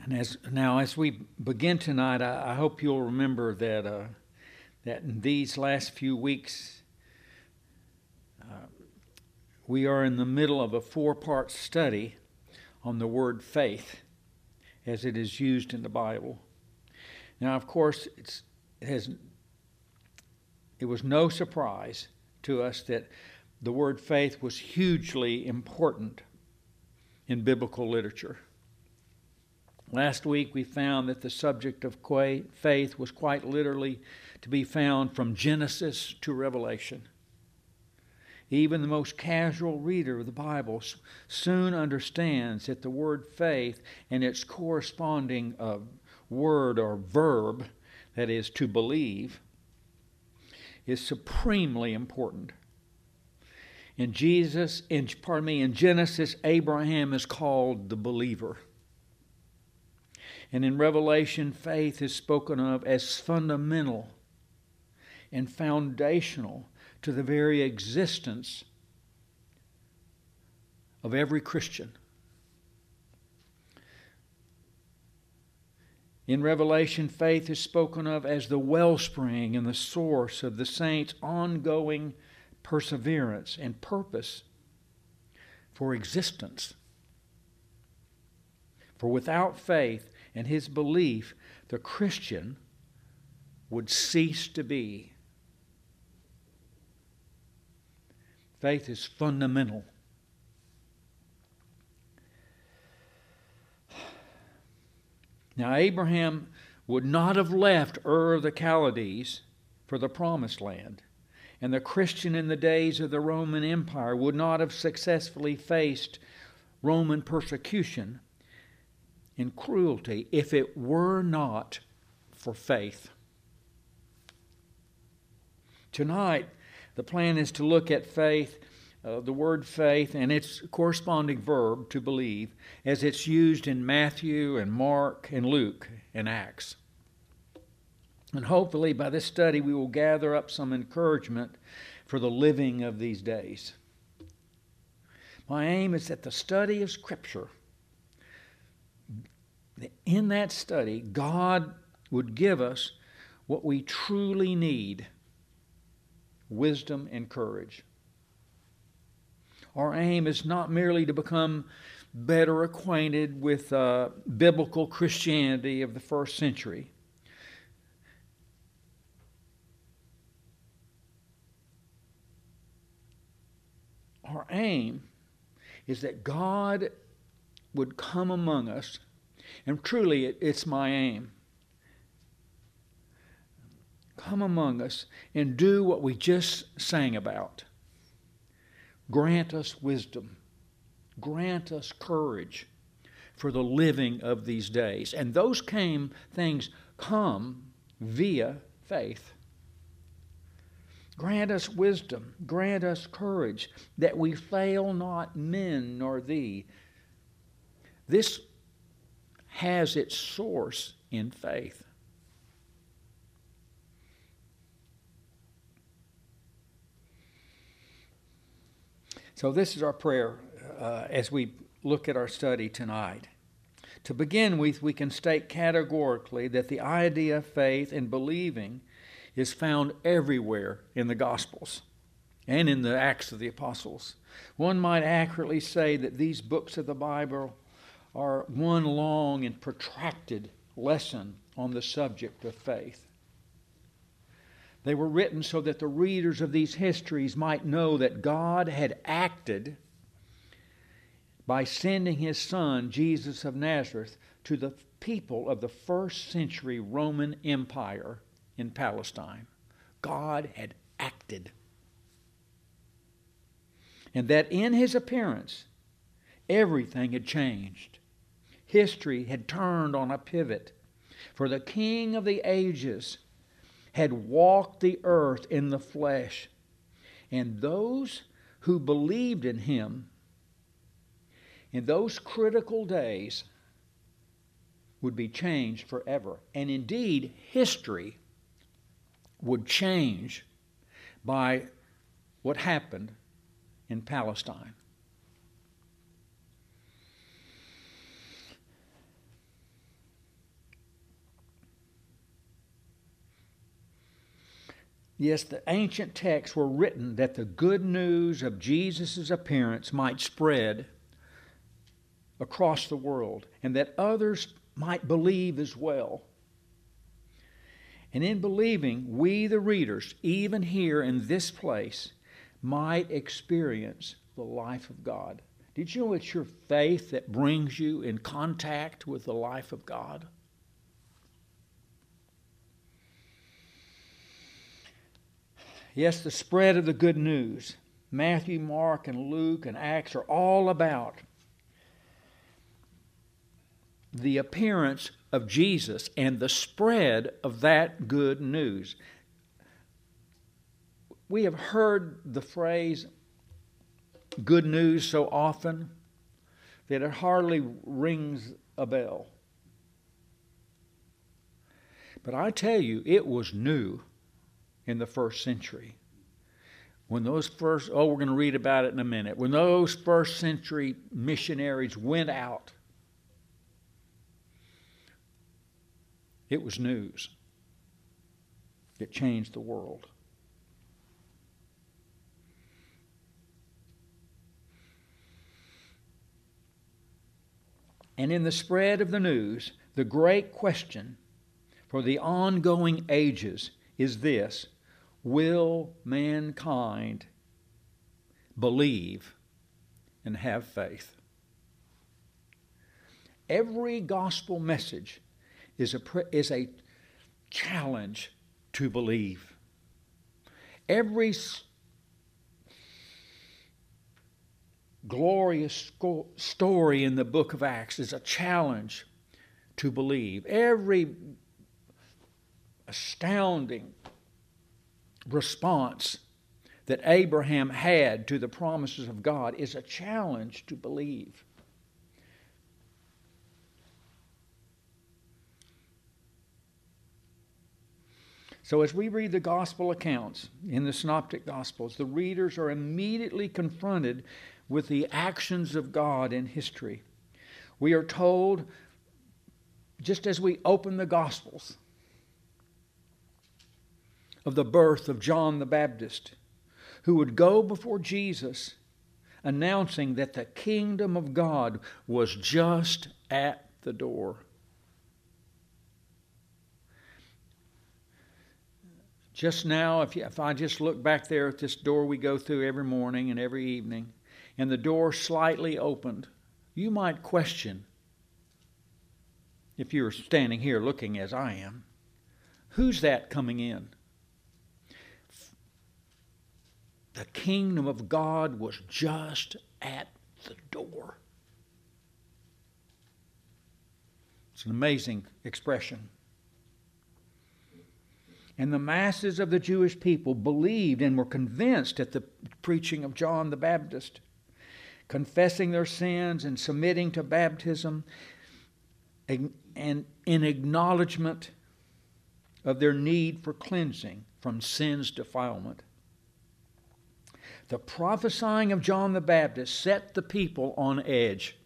And as we begin tonight, I hope you'll remember that in these last few weeks, we are in the middle of a 4-part study on the word faith as it is used in the Bible. Now, of course, it was no surprise to us that the word faith was hugely important in biblical literature. Last week we found that the subject of faith was quite literally to be found from Genesis to Revelation. Even the most casual reader of the Bible soon understands that the word faith and its corresponding word or verb, that is to believe, is supremely important. In Genesis, Abraham is called the believer. And in Revelation, faith is spoken of as fundamental and foundational to the very existence of every Christian. In Revelation, faith is spoken of as the wellspring and the source of the saints' ongoing perseverance and purpose for existence. For without faith and his belief, the Christian would cease to be. Faith is fundamental. Now, Abraham would not have left Ur of the Chaldees for the Promised Land, and the Christian in the days of the Roman Empire would not have successfully faced Roman persecution and cruelty if it were not for faith. Tonight, the plan is to look at faith, the word faith, and its corresponding verb, to believe, as it's used in Matthew and Mark and Luke and Acts. And hopefully by this study we will gather up some encouragement for the living of these days. My aim is that the study of Scripture, in that study, God would give us what we truly need: wisdom and courage. Our aim is not merely to become better acquainted with biblical Christianity of the first century. Our aim is that God would come among us, and truly it's my aim. Come among us and do what we just sang about. Grant us wisdom. Grant us courage for the living of these days. And those things come via faith. Grant us wisdom. Grant us courage, that we fail not men nor thee. This has its source in faith. So this is our prayer as we look at our study tonight. To begin with, we can state categorically that the idea of faith and believing is found everywhere in the Gospels and in the Acts of the Apostles. One might accurately say that these books of the Bible are one long and protracted lesson on the subject of faith. They were written so that the readers of these histories might know that God had acted by sending His Son, Jesus of Nazareth, to the people of the first century Roman Empire in Palestine. God had acted. And that in His appearance, everything had changed. History had turned on a pivot, for the King of the ages had walked the earth in the flesh, and those who believed in Him in those critical days would be changed forever. And indeed, history would change by what happened in Palestine. Yes, the ancient texts were written that the good news of Jesus' appearance might spread across the world and that others might believe as well. And in believing, we, the readers, even here in this place, might experience the life of God. Did you know it's your faith that brings you in contact with the life of God? Yes, the spread of the good news. Matthew, Mark, and Luke, and Acts are all about the appearance of Jesus and the spread of that good news. We have heard the phrase good news so often that it hardly rings a bell. But I tell you, it was new in the first century. When those first, we're going to read about it in a minute. When those first century missionaries went out, it was news. It changed the world. And in the spread of the news, the great question for the ongoing ages is this: will mankind believe and have faith? Every gospel message is a challenge to believe. Every glorious story in the book of Acts is a challenge to believe. Every astounding response that Abraham had to the promises of God is a challenge to believe. So as we read the gospel accounts in the Synoptic Gospels, the readers are immediately confronted with the actions of God in history. We are told, just as we open the Gospels, of the birth of John the Baptist, who would go before Jesus announcing that the kingdom of God was just at the door. Just now, if I just look back there at this door we go through every morning and every evening, and the door slightly opened, you might question, if you're standing here looking as I am, who's that coming in? The kingdom of God was just at the door. It's an amazing expression. And the masses of the Jewish people believed and were convinced at the preaching of John the Baptist, confessing their sins and submitting to baptism, and in acknowledgement of their need for cleansing from sin's defilement. The prophesying of John the Baptist set the people on edge.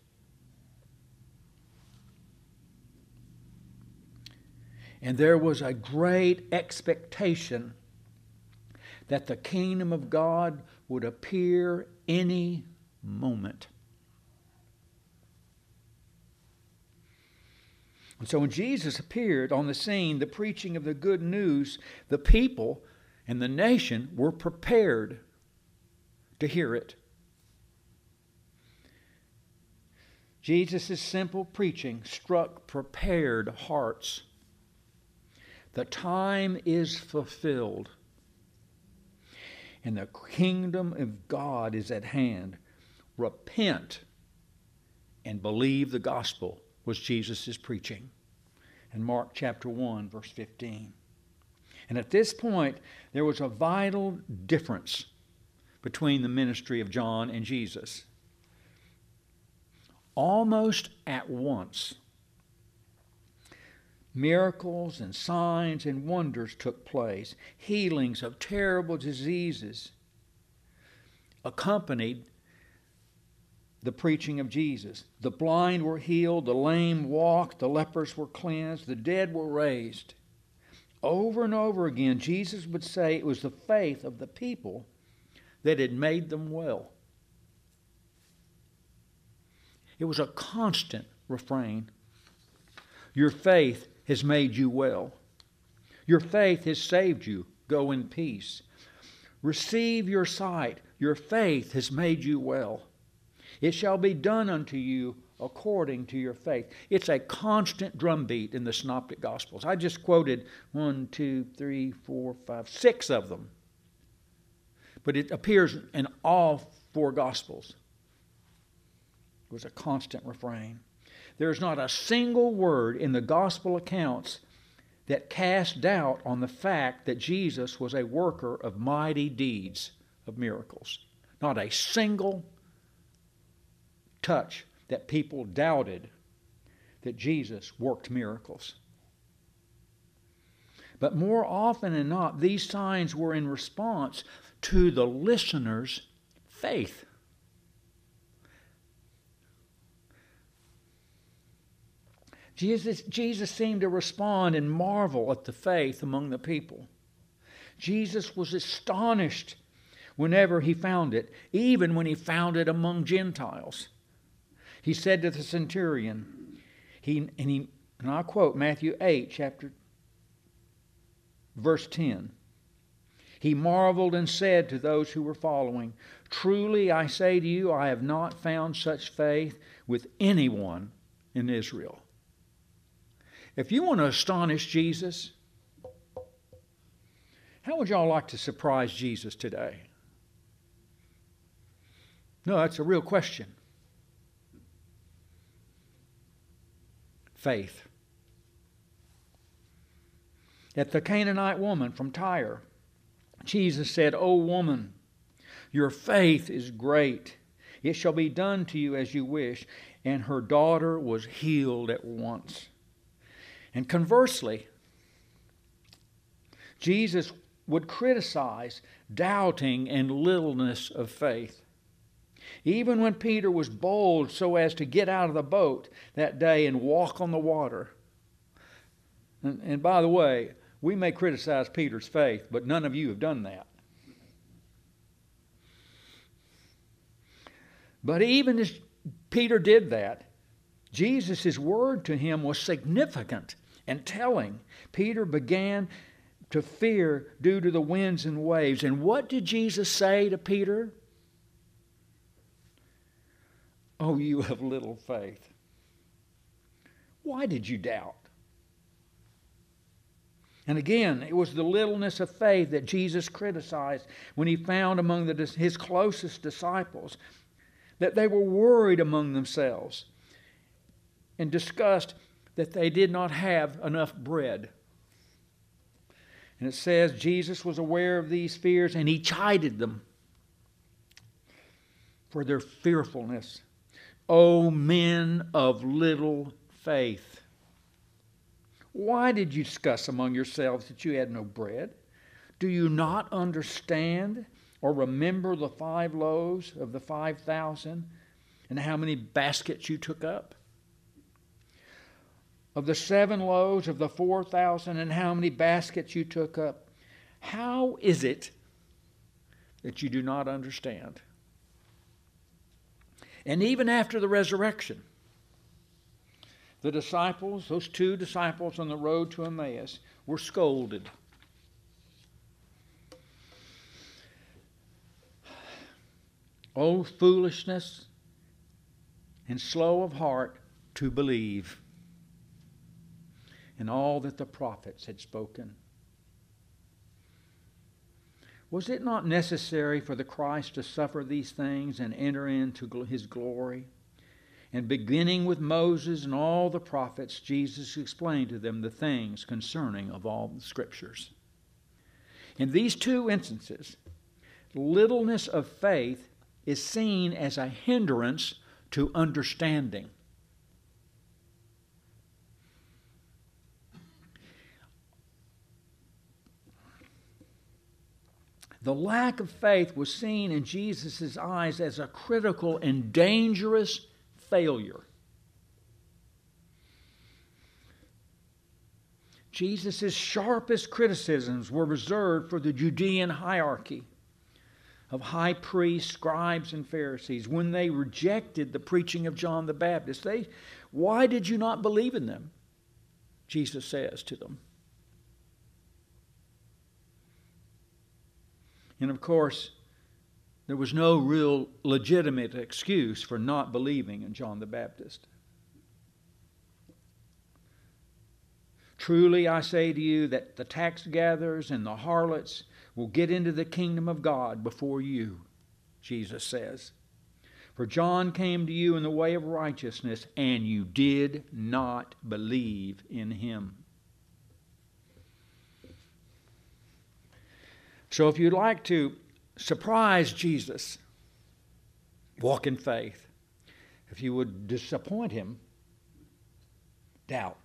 And there was a great expectation that the kingdom of God would appear any moment. And so when Jesus appeared on the scene, the preaching of the good news, the people and the nation were prepared to hear it. Jesus' simple preaching struck prepared hearts. The time is fulfilled, and the kingdom of God is at hand. Repent and believe the gospel, was Jesus' preaching in Mark chapter 1, verse 15. And at this point, there was a vital difference between the ministry of John and Jesus. Almost at once, miracles and signs and wonders took place. Healings of terrible diseases accompanied the preaching of Jesus. The blind were healed, the lame walked, the lepers were cleansed, the dead were raised. Over and over again, Jesus would say it was the faith of the people that had made them well. It was a constant refrain. Your faith has made you well. Your faith has saved you. Go in peace. Receive your sight. Your faith has made you well. It shall be done unto you according to your faith. It's a constant drumbeat in the Synoptic Gospels. I just quoted 6 of them. But it appears in all 4 Gospels. It was a constant refrain. There's not a single word in the Gospel accounts that cast doubt on the fact that Jesus was a worker of mighty deeds, of miracles. Not a single touch that people doubted that Jesus worked miracles. But more often than not, these signs were in response to the listeners' faith. Jesus seemed to respond and marvel at the faith among the people. Jesus was astonished whenever he found it, even when he found it among Gentiles. He said to the centurion, and I'll quote Matthew 8, verse 10. He marveled and said to those who were following, "Truly I say to you, I have not found such faith with anyone in Israel." If you want to astonish Jesus, how would y'all like to surprise Jesus today? No, that's a real question. Faith. At the Canaanite woman from Tyre, Jesus said, "O woman, your faith is great. It shall be done to you as you wish." And her daughter was healed at once. And conversely, Jesus would criticize doubting and littleness of faith. Even when Peter was bold so as to get out of the boat that day and walk on the water. And by the way, we may criticize Peter's faith, but none of you have done that. But even as Peter did that, Jesus' word to him was significant and telling. Peter began to fear due to the winds and waves. And what did Jesus say to Peter? "Oh, you have little faith. Why did you doubt?" And again, it was the littleness of faith that Jesus criticized when he found among his closest disciples that they were worried among themselves and discussed that they did not have enough bread. And it says Jesus was aware of these fears and he chided them for their fearfulness. "O men of little faith, why did you discuss among yourselves that you had no bread? Do you not understand or remember the 5 loaves of the 5,000 and how many baskets you took up? Of the 7 loaves of the 4,000 and how many baskets you took up? How is it that you do not understand?" And even after the resurrection, the disciples, those 2 disciples on the road to Emmaus, were scolded. "O foolishness and slow of heart to believe in all that the prophets had spoken." Was it not necessary for the Christ to suffer these things and enter into his glory? And beginning with Moses and all the prophets, Jesus explained to them the things concerning of all the Scriptures. In these 2 instances, littleness of faith is seen as a hindrance to understanding. The lack of faith was seen in Jesus' eyes as a critical and dangerous failure. Jesus' sharpest criticisms were reserved for the Judean hierarchy of high priests, scribes, and Pharisees when they rejected the preaching of John the Baptist. Why did you not believe in them? Jesus says to them. And of course, there was no real legitimate excuse for not believing in John the Baptist. Truly I say to you that the tax gatherers and the harlots will get into the kingdom of God before you, Jesus says. For John came to you in the way of righteousness, and you did not believe in him. So if you'd like to surprise Jesus, walk in faith. If you would disappoint him, doubt.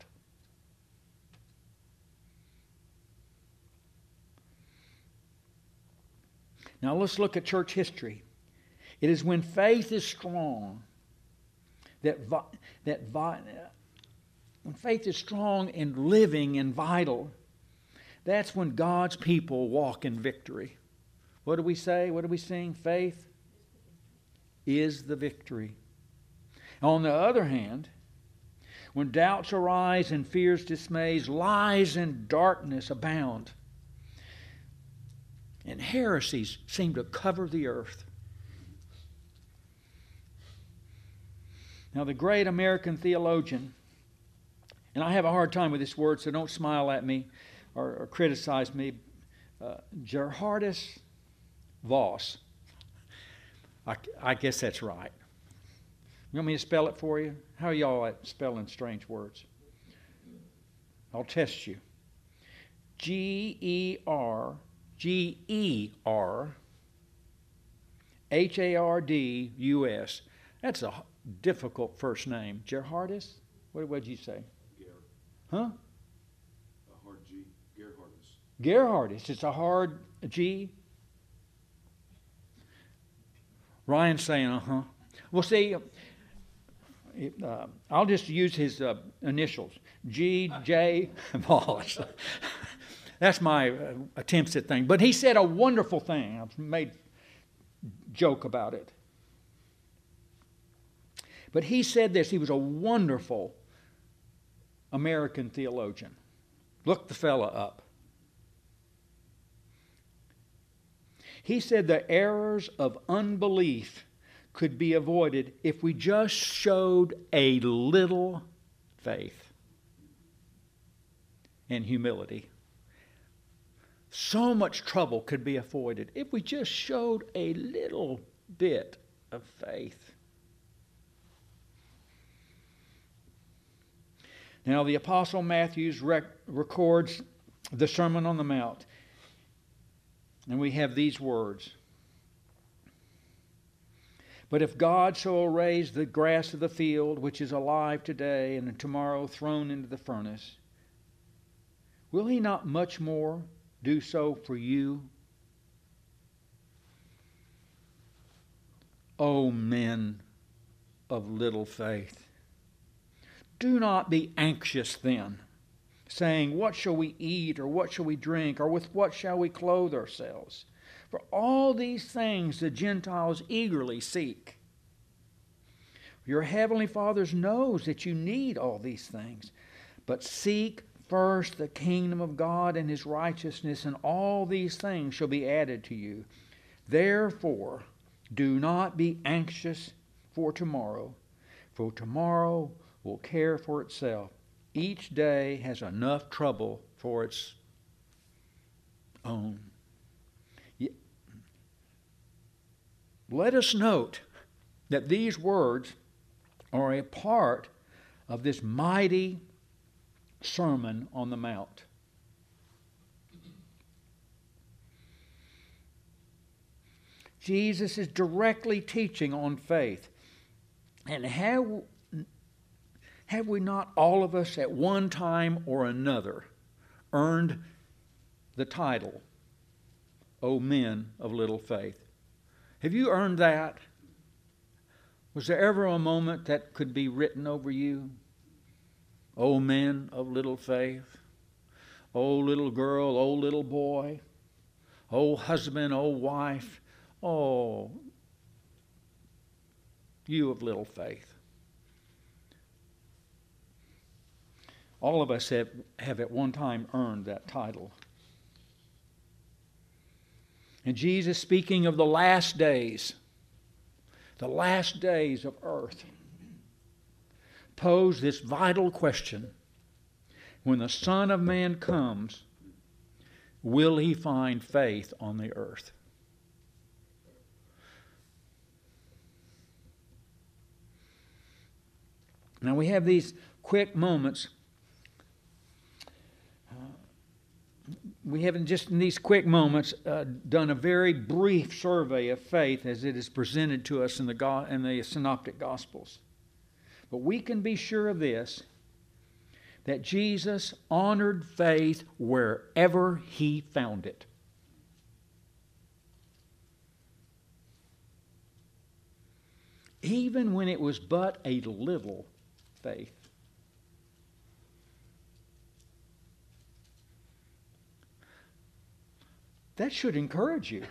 Now let's look at church history. It is when faith is strong when faith is strong and living and vital, that's when God's people walk in victory. What do we say? What do we sing? Faith is the victory. On the other hand, when doubts arise and fears dismays, lies and darkness abound, and heresies seem to cover the earth. Now, the great American theologian, and I have a hard time with this word, so don't smile at me or criticize me, Geerhardus Vos. I guess that's right. You want me to spell it for you? How are y'all at spelling strange words? I'll test you. Geerhardus. That's a difficult first name. Geerhardus? What did you say? Huh? A hard G. Geerhardus. Geerhardus. It's a hard G. Ryan's saying, uh-huh. Well, see, I'll just use his initials. G.J. Voss. That's my attempts at things. But he said a wonderful thing. I've made joke about it. But he said this. He was a wonderful American theologian. Look the fella up. He said the errors of unbelief could be avoided if we just showed a little faith and humility. So much trouble could be avoided if we just showed a little bit of faith. Now, the Apostle Matthew records the Sermon on the Mount, and we have these words. But if God so raise the grass of the field, which is alive today and tomorrow thrown into the furnace, will he not much more do so for you? O men of little faith. Do not be anxious then, saying, what shall we eat, or what shall we drink, or with what shall we clothe ourselves? For all these things the Gentiles eagerly seek. Your heavenly Father knows that you need all these things. But seek first the kingdom of God and his righteousness, and all these things shall be added to you. Therefore, do not be anxious for tomorrow will care for itself. Each day has enough trouble for its own. Let us note that these words are a part of this mighty Sermon on the Mount. Jesus is directly teaching on faith. And have we not all of us at one time or another earned the title, O men of little faith? Have you earned that? Was there ever a moment that could be written over you? O men of little faith. old little girl, old little boy, old husband, old wife. Oh, you of little faith. All of us have at one time earned that title. And Jesus, speaking of the last days of earth, posed this vital question. When the Son of Man comes, will he find faith on the earth? Now we have these quick moments. We haven't just in these quick moments done a very brief survey of faith as it is presented to us in the Synoptic Gospels. But we can be sure of this, that Jesus honored faith wherever he found it. Even when it was but a little faith. That should encourage you.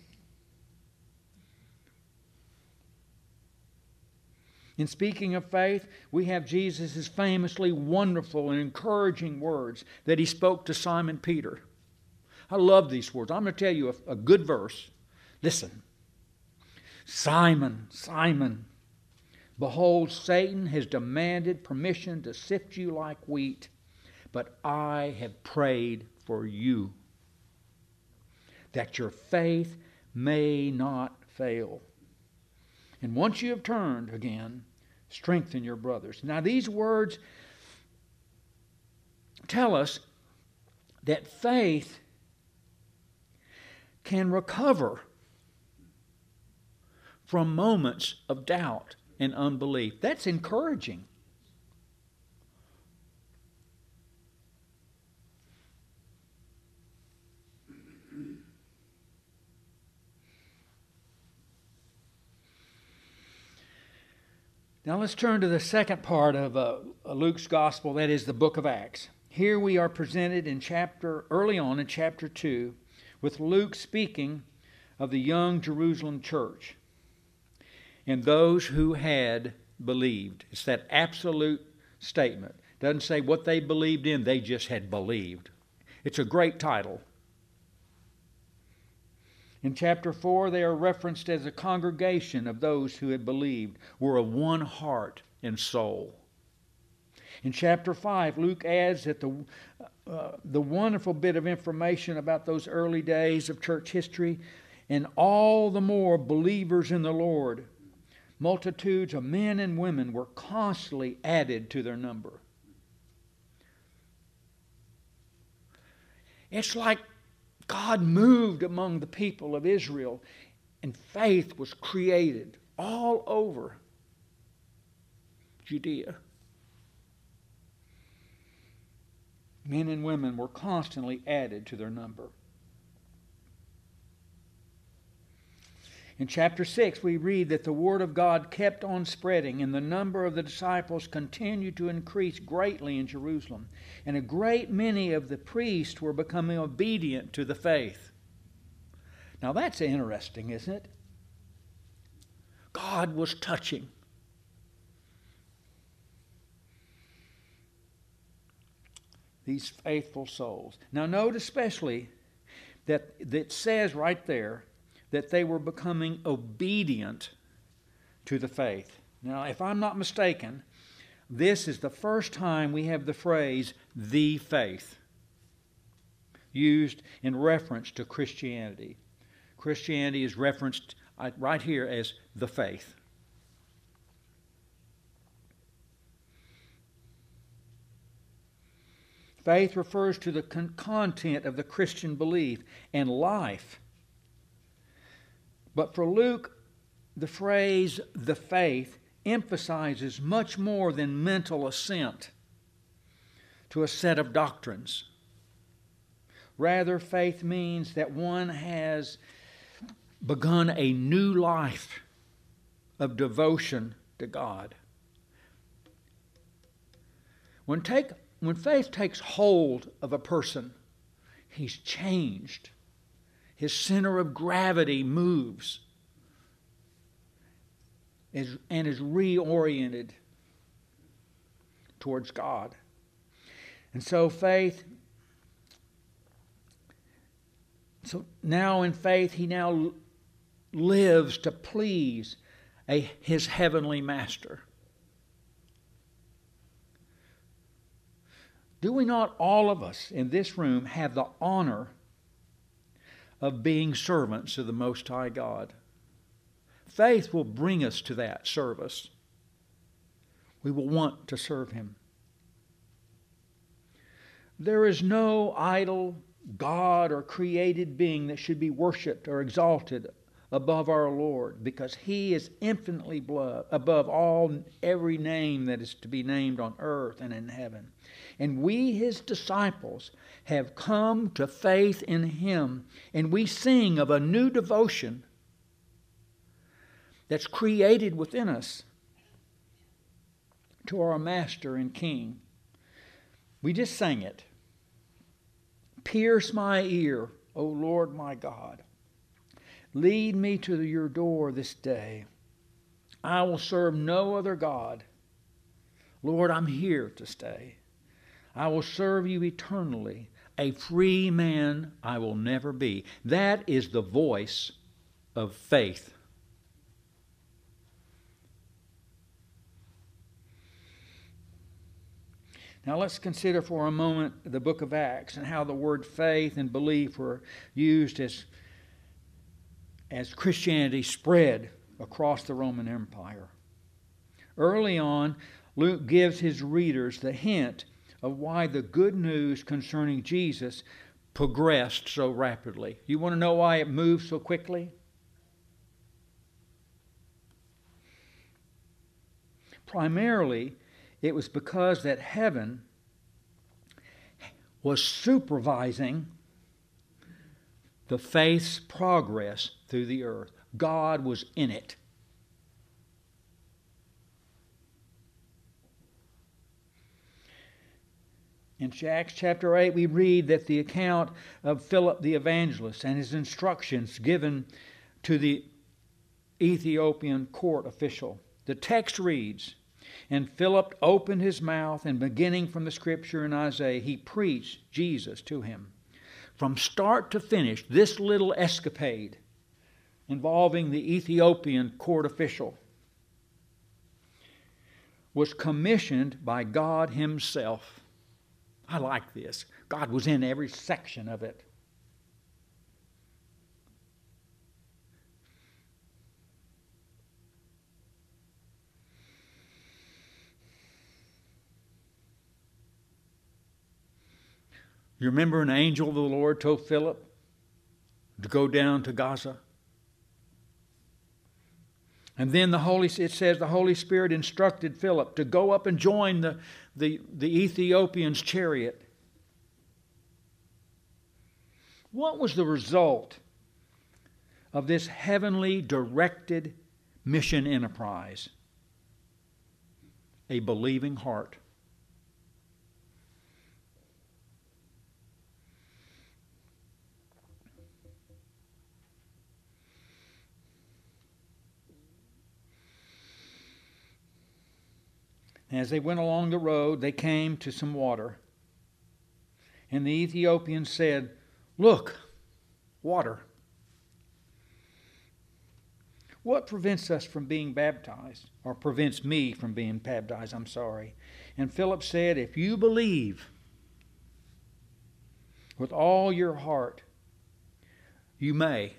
In speaking of faith, we have Jesus' famously wonderful and encouraging words that he spoke to Simon Peter. I love these words. I'm going to tell you a good verse. Listen. Simon, Simon, behold, Satan has demanded permission to sift you like wheat, but I have prayed for you, that your faith may not fail. And once you have turned again, strengthen your brothers. Now these words tell us that faith can recover from moments of doubt and unbelief. That's encouraging. Now let's turn to the second part of Luke's Gospel, that is the book of Acts. Here we are presented early on in chapter 2 with Luke speaking of the young Jerusalem church and those who had believed. It's that absolute statement. It doesn't say what they believed in, they just had believed. It's a great title. In chapter 4, they are referenced as a congregation of those who had believed, were of one heart and soul. In chapter 5, Luke adds that the wonderful bit of information about those early days of church history, and all the more believers in the Lord. Multitudes of men and women were constantly added to their number. It's like God moved among the people of Israel, and faith was created all over Judea. Men and women were constantly added to their number. In chapter 6, we read that the Word of God kept on spreading, and the number of the disciples continued to increase greatly in Jerusalem. And a great many of the priests were becoming obedient to the faith. Now that's interesting, isn't it? God was touching. These faithful souls. Now note especially that it says right there that they were becoming obedient to the faith. Now, if I'm not mistaken, this is the first time we have the phrase, the faith, used in reference to Christianity. Christianity is referenced right here as the faith. Faith refers to the content of the Christian belief and life. But for Luke, the phrase, the faith, emphasizes much more than mental assent to a set of doctrines. Rather, faith means that one has begun a new life of devotion to God. when faith takes hold of a person, he's changed. His center of gravity moves and is reoriented towards God. And so now in faith, he now lives to please his heavenly master. Do we not, all of us in this room, have the honor of being servants of the Most High God? Faith will bring us to that service. We will want to serve Him. There is no idol, God, or created being that should be worshipped or exalted above our Lord, because He is infinitely above every name that is to be named on earth and in heaven. And we, His disciples, have come to faith in Him, and we sing of a new devotion that's created within us to our Master and King. We just sang it. Pierce my ear, O Lord my God. Lead me to your door this day. I will serve no other God. Lord, I'm here to stay. I will serve you eternally. A free man I will never be. That is the voice of faith. Now let's consider for a moment the book of Acts and how the word faith and belief were used as Christianity spread across the Roman Empire. Early on, Luke gives his readers the hint of why the good news concerning Jesus progressed so rapidly. You want to know why it moved so quickly? Primarily, it was because that heaven was supervising the faith's progress through the earth. God was in it. In Acts chapter 8, we read that the account of Philip the evangelist and his instructions given to the Ethiopian court official. The text reads, "And Philip opened his mouth, and beginning from the scripture in Isaiah, he preached Jesus to him." From start to finish, this little escapade involving the Ethiopian court official was commissioned by God Himself. I like this. God was in every section of it. You remember an angel of the Lord told Philip to go down to Gaza? And then it says the Holy Spirit instructed Philip to go up and join the Ethiopian's chariot. What was the result of this heavenly directed mission enterprise? A believing heart. As they went along the road, they came to some water. And the Ethiopian said, "Look, water. What prevents us from being baptized?" Or prevents me from being baptized, I'm sorry. And Philip said, "If you believe with all your heart, you may."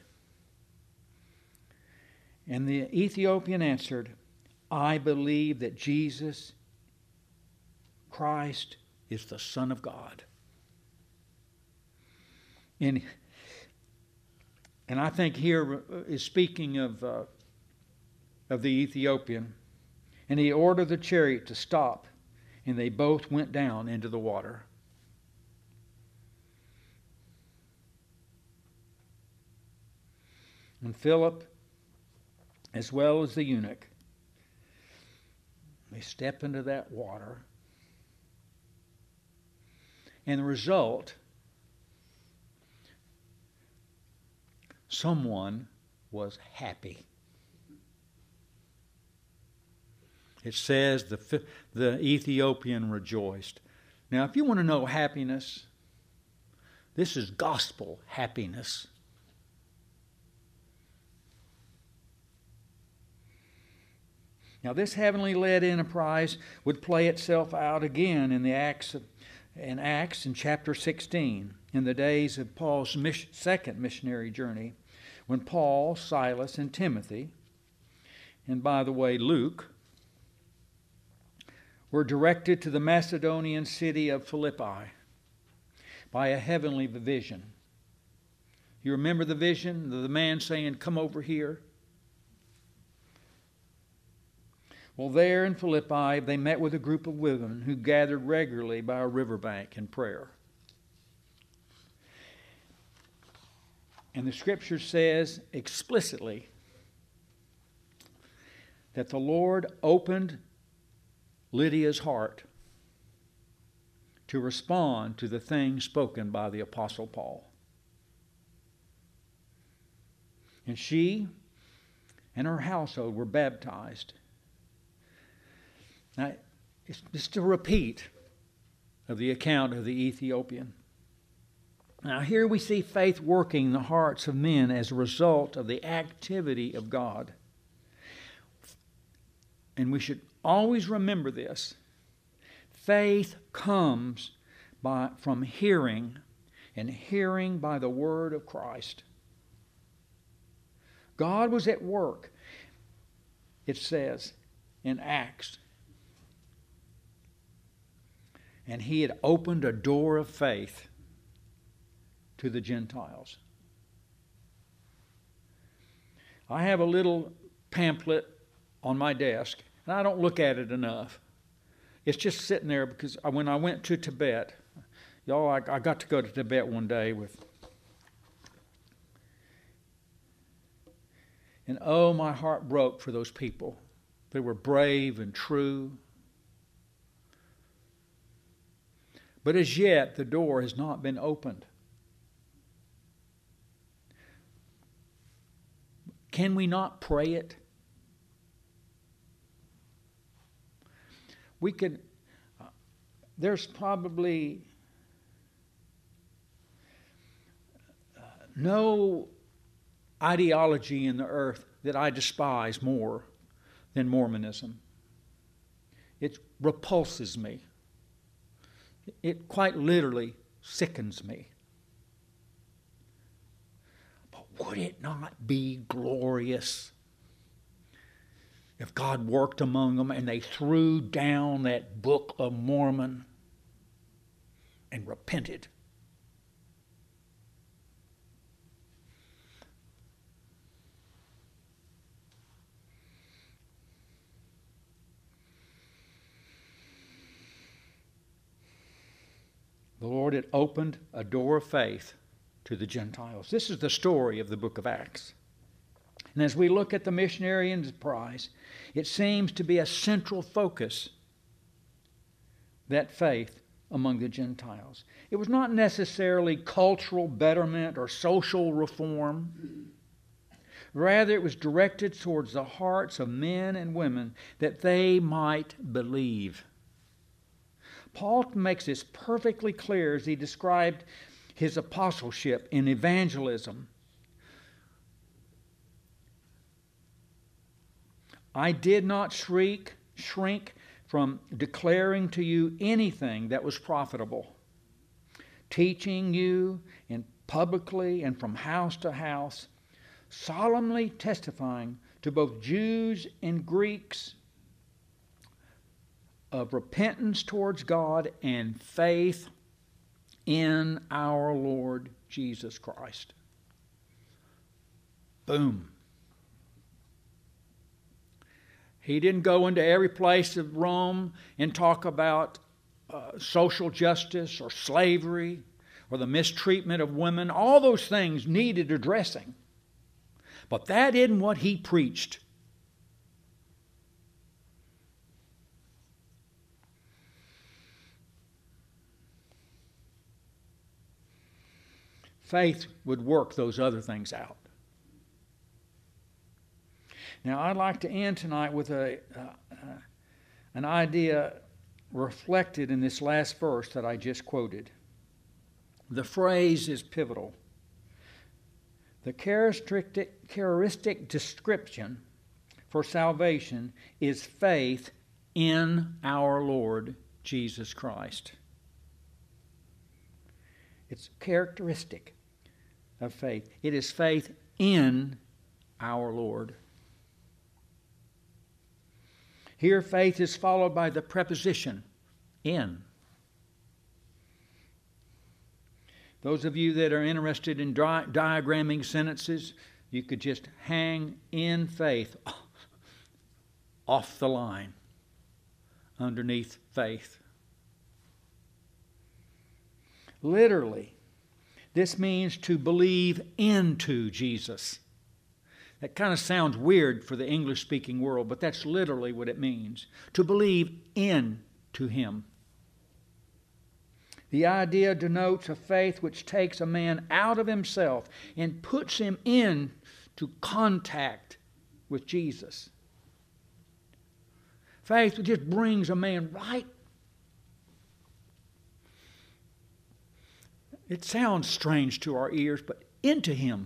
And the Ethiopian answered, "I believe that Jesus Christ is the Son of God." And I think here is speaking of the Ethiopian. And he ordered the chariot to stop, and they both went down into the water. And Philip, as well as the eunuch, they step into that water. And the result, someone was happy. It says the Ethiopian rejoiced. Now, if you want to know happiness, this is gospel happiness. Now, this heavenly led enterprise would play itself out again in Acts in chapter 16, in the days of Paul's second missionary journey, when Paul, Silas, and Timothy, and by the way, Luke, were directed to the Macedonian city of Philippi by a heavenly vision. You remember the vision? The man saying, "Come over here." Well, there in Philippi, they met with a group of women who gathered regularly by a riverbank in prayer. And the Scripture says explicitly that the Lord opened Lydia's heart to respond to the things spoken by the Apostle Paul. And she and her household were baptized. Now, it's just a repeat of the account of the Ethiopian. Now, here we see faith working in the hearts of men as a result of the activity of God. And we should always remember this. Faith comes from hearing, and hearing by the word of Christ. God was at work, it says in Acts. And he had opened a door of faith to the Gentiles. I have a little pamphlet on my desk, and I don't look at it enough. It's just sitting there because when I went to Tibet, y'all, I got to go to Tibet one day and oh, my heart broke for those people. They were brave and true. But as yet, the door has not been opened. Can we not pray it? We could, there's probably no ideology in the earth that I despise more than Mormonism. It repulses me. It quite literally sickens me. But would it not be glorious if God worked among them and they threw down that Book of Mormon and repented? The Lord had opened a door of faith to the Gentiles. This is the story of the book of Acts. And as we look at the missionary enterprise, it seems to be a central focus, that faith among the Gentiles. It was not necessarily cultural betterment or social reform. Rather, it was directed towards the hearts of men and women that they might believe. Paul makes this perfectly clear as he described his apostleship in evangelism. I did not shrink from declaring to you anything that was profitable, teaching you publicly and from house to house, solemnly testifying to both Jews and Greeks of repentance towards God and faith in our Lord Jesus Christ. Boom. He didn't go into every place of Rome and talk about social justice or slavery or the mistreatment of women. All those things needed addressing. But that isn't what he preached. faith would work those other things out. Now, I'd like to end tonight with an idea reflected in this last verse that I just quoted. The phrase is pivotal. The characteristic description for salvation is faith in our Lord Jesus Christ. It's characteristic of faith. It is faith in our Lord. Here, faith is followed by the preposition in. Those of you that are interested in diagramming sentences, you could just hang in faith off the line underneath faith. Literally, this means to believe into Jesus. That kind of sounds weird for the English-speaking world, but that's literally what it means. To believe into Him. The idea denotes a faith which takes a man out of himself and puts him into contact with Jesus. Faith just brings a man right. It sounds strange to our ears, but into Him.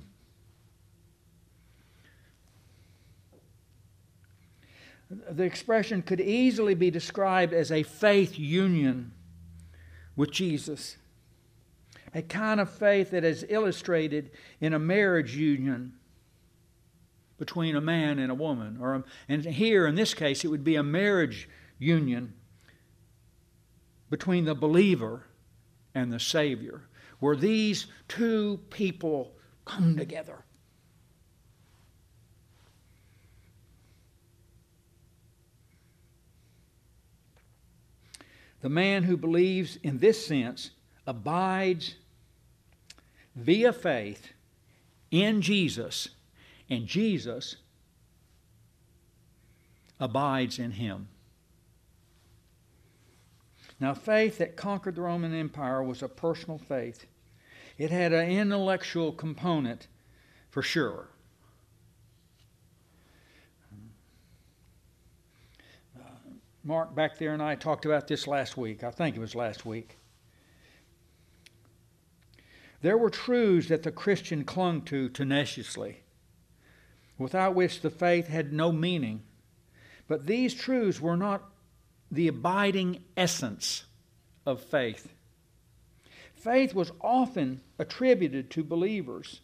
The expression could easily be described as a faith union with Jesus. A kind of faith that is illustrated in a marriage union between a man and a woman. And here, in this case, it would be a marriage union between the believer and the Savior, where these two people come together. The man who believes in this sense abides via faith in Jesus, and Jesus abides in him. Now, faith that conquered the Roman Empire was a personal faith. It had an intellectual component for sure. Mark back there and I talked about this last week. I think it was last week. There were truths that the Christian clung to tenaciously, without which the faith had no meaning. But these truths were not the abiding essence of faith. Faith was often attributed to believers.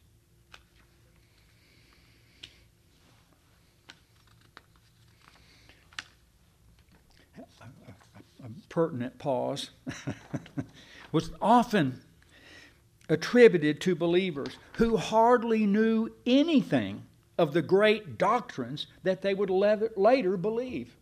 A pertinent pause. Was often attributed to believers who hardly knew anything of the great doctrines that they would later believe.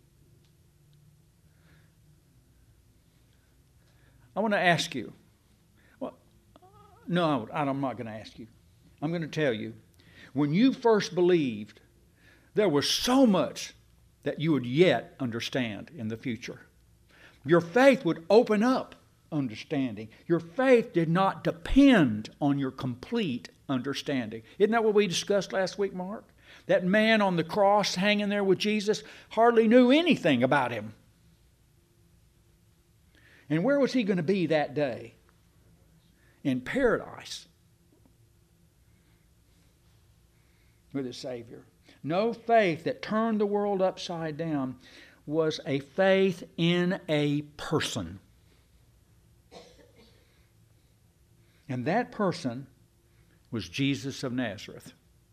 I want to ask you. Well, no, I'm not going to ask you. I'm going to tell you. When you first believed, there was so much that you would yet understand in the future. Your faith would open up understanding. Your faith did not depend on your complete understanding. Isn't that what we discussed last week, Mark? That man on the cross hanging there with Jesus hardly knew anything about him. And where was he going to be that day? In paradise with his Savior. No faith that turned the world upside down was a faith in a person. And that person was Jesus of Nazareth.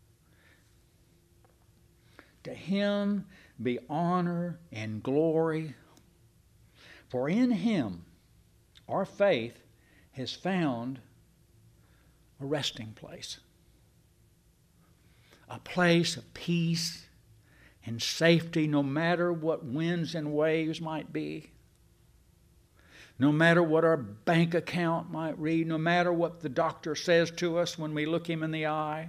To him be honor and glory, for in him our faith has found a resting place. A place of peace and safety, no matter what winds and waves might be. No matter what our bank account might read, no matter what the doctor says to us when we look him in the eye,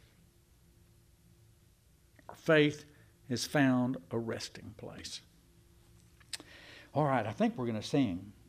our faith has found a resting place. All right, I think we're going to sing.